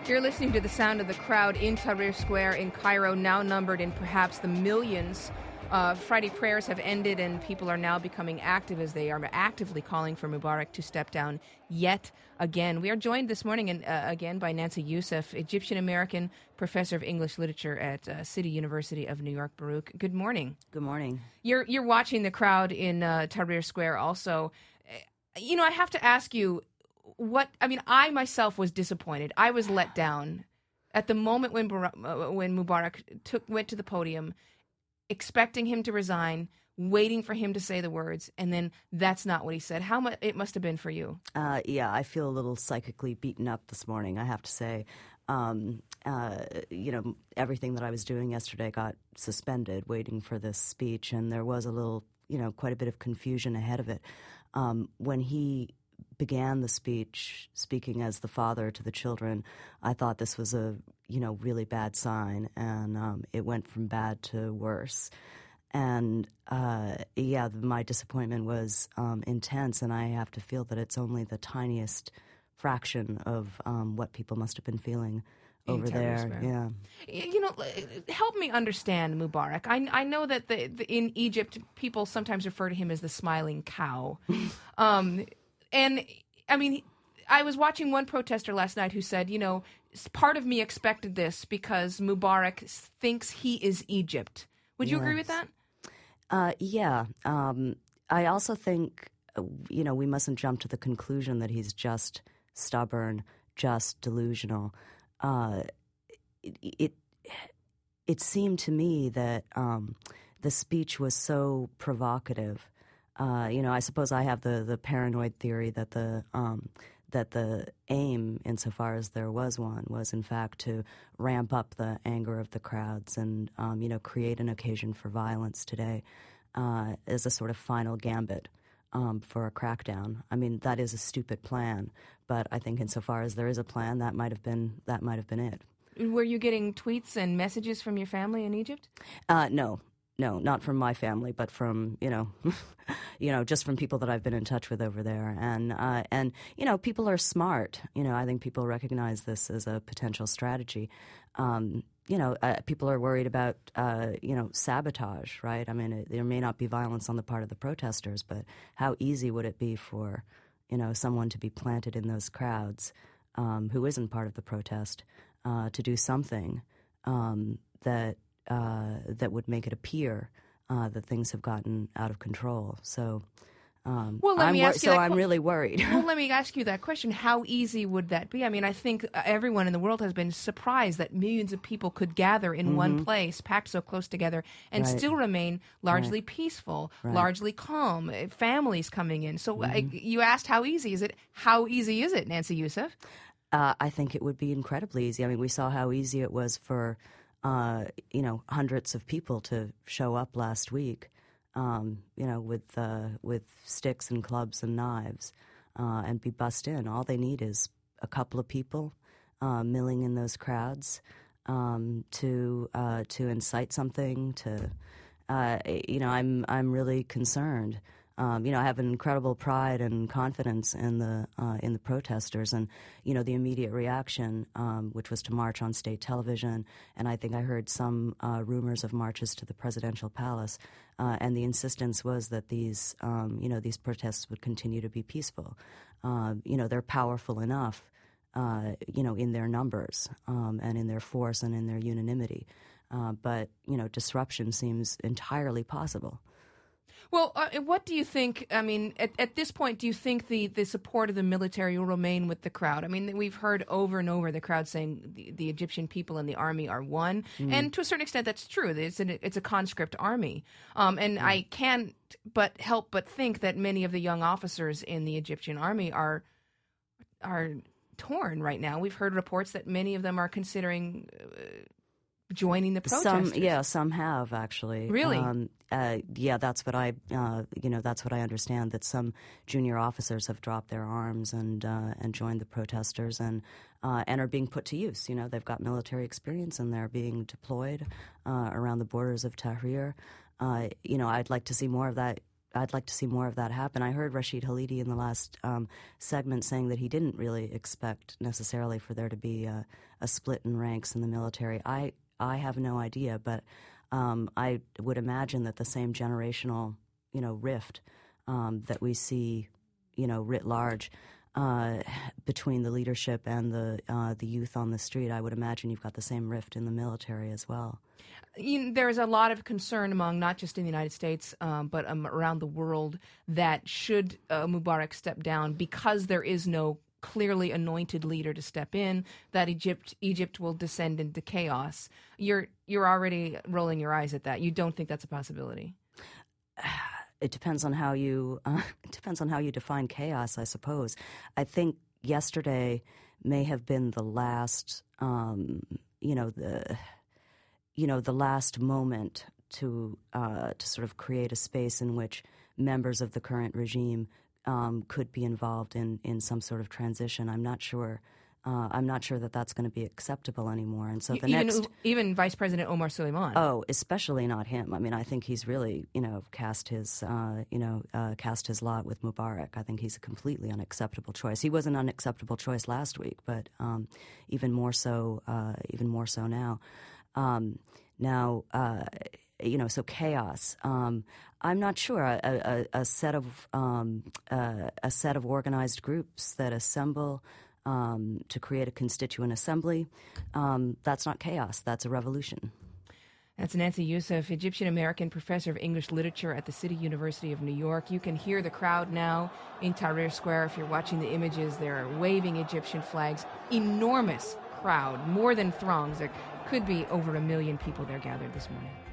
You're listening to the sound of the crowd in Tahrir Square in Cairo, now numbered in perhaps the millions. Friday prayers have ended and people are now becoming active as they are actively calling for Mubarak to step down yet again. We are joined this morning again by Nancy Youssef, Egyptian-American professor of English literature at City University of New York, Baruch. Good morning. Good morning. You're watching the crowd in Tahrir Square also. You know, I have to ask you, I myself was disappointed. I was let down at the moment when Mubarak went to the podium, expecting him to resign, waiting for him to say the words, and then that's not what he said. How much it must have been for you? Yeah, I feel a little psychically beaten up this morning, I have to say. Everything that I was doing yesterday got suspended, waiting for this speech, and there was quite a bit of confusion ahead of it. When he began the speech, speaking as the father to the children, I thought this was a really bad sign, and it went from bad to worse. And my disappointment was intense, and I have to feel that it's only the tiniest fraction of what people must have been feeling over there. Yeah. Help me understand Mubarak. I know that in Egypt people sometimes refer to him as the smiling cow. And, I mean, I was watching one protester last night who said, part of me expected this because Mubarak thinks he is Egypt. Would you agree with that? Yeah. I also think, we mustn't jump to the conclusion that he's just stubborn, just delusional. It seemed to me that the speech was so provocative. I suppose I have the paranoid theory that the aim, insofar as there was one, was in fact to ramp up the anger of the crowds and create an occasion for violence today as a sort of final gambit for a crackdown. I mean, that is a stupid plan, but I think insofar as there is a plan, that might have been it. Were you getting tweets and messages from your family in Egypt? No, not from my family, but from, just from people that I've been in touch with over there. And people are smart. I think people recognize this as a potential strategy. People are worried about, sabotage, right? I mean, there may not be violence on the part of the protesters, but how easy would it be for, someone to be planted in those crowds who isn't part of the protest to do something that would make it appear that things have gotten out of control. So, I'm really worried. Well, let me ask you that question. How easy would that be? I mean, I think everyone in the world has been surprised that millions of people could gather in one place, packed so close together, and still remain largely peaceful, largely calm, families coming in. So you asked how easy is it? How easy is it, Nancy Youssef? I think it would be incredibly easy. I mean, we saw how easy it was for hundreds of people to show up last week, with sticks and clubs and knives, and be bussed in. All they need is a couple of people milling in those crowds to incite something. I'm really concerned. I have an incredible pride and confidence in the protesters, and the immediate reaction, which was to march on state television, and I think I heard some rumors of marches to the presidential palace, and the insistence was that these protests would continue to be peaceful. They're powerful enough, in their numbers and in their force and in their unanimity, but disruption seems entirely possible. Well, what do you think? I mean, at this point, do you think the support of the military will remain with the crowd? I mean, we've heard over and over the crowd saying the Egyptian people and the army are one, and to a certain extent, that's true. It's a conscript army, and I can't help but think that many of the young officers in the Egyptian army are torn right now. We've heard reports that many of them are considering joining the protesters. Some have actually. Really? That's what I understand. That some junior officers have dropped their arms and joined the protesters and are being put to use. They've got military experience and they're being deployed around the borders of Tahrir. I'd like to see more of that I'd like to see more of that happen. I heard Rashid Halidi in the last segment saying that he didn't really expect necessarily for there to be a split in ranks in the military. I have no idea, but I would imagine that the same generational, rift that we see, writ large between the leadership and the youth on the street, I would imagine you've got the same rift in the military as well. There's a lot of concern among not just in the United States, but around the world that should Mubarak step down because there is no clearly anointed leader to step in, that Egypt will descend into chaos. You're already rolling your eyes at that. You don't think that's a possibility? It depends on how you define chaos, I suppose. I think yesterday may have been the last, the last moment to sort of create a space in which members of the current regime could be involved in some sort of transition. I'm not sure that that's going to be acceptable anymore. And so even Vice President Omar Suleiman. Oh, especially not him. I mean, I think he's really cast his lot with Mubarak. I think he's a completely unacceptable choice. He was an unacceptable choice last week, but even more so now. So chaos. I'm not sure. A set of organized groups that assemble to create a constituent assembly. That's not chaos. That's a revolution. That's Nancy Youssef, Egyptian-American professor of English literature at the City University of New York. You can hear the crowd now in Tahrir Square. If you're watching the images, they're waving Egyptian flags. Enormous crowd, more than throngs. There could be over 1 million people there gathered this morning.